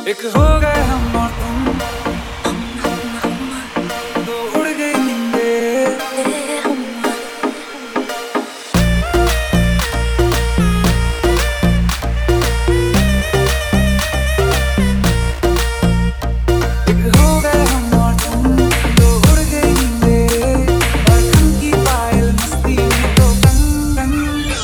एक हो गए हम और तुम, तो उड़ गई नींदें। एक हो गए हम और तुम, तो उड़ गई नींदें। और धन की पायल मस्ती में तो बन बन।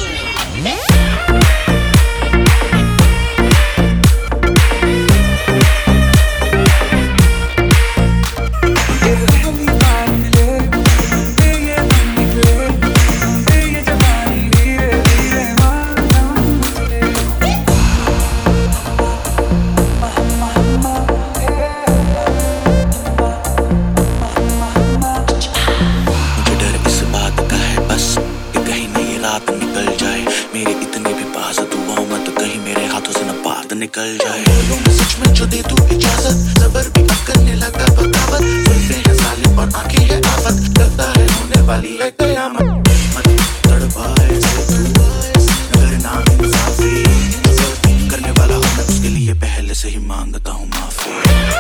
निकल जाए मेरे इतने भी पास दुआओं मत कहीं मेरे हाथों से न बात निकल जाए। बोलो मैं सच में जो दे तू इजाजत, सबर भी अब करने लगा बगावत। जुल्फे हैं सालिम और आंखें हैं आफत, लगता है होने वाली है कयामत। मत तड़पाए से तू करना इंसाफी, करने वाला हूं मैं उसके लिए पहले से ही मांगता हूँ माफी।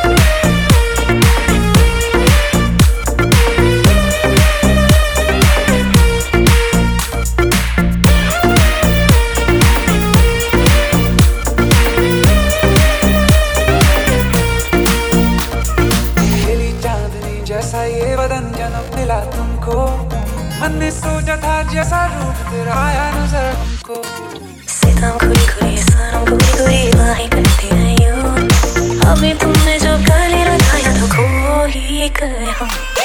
जैसा ये बदन जन्म मिला तुमको, मन ने सोचा था जैसा रूप तेरा आया नजर हमको। सितम खुली खुली सनम पूरी पूरी बाहें करती हैं यूं, अभी तुमने जो कर लिया था या तो खो ही कर हम।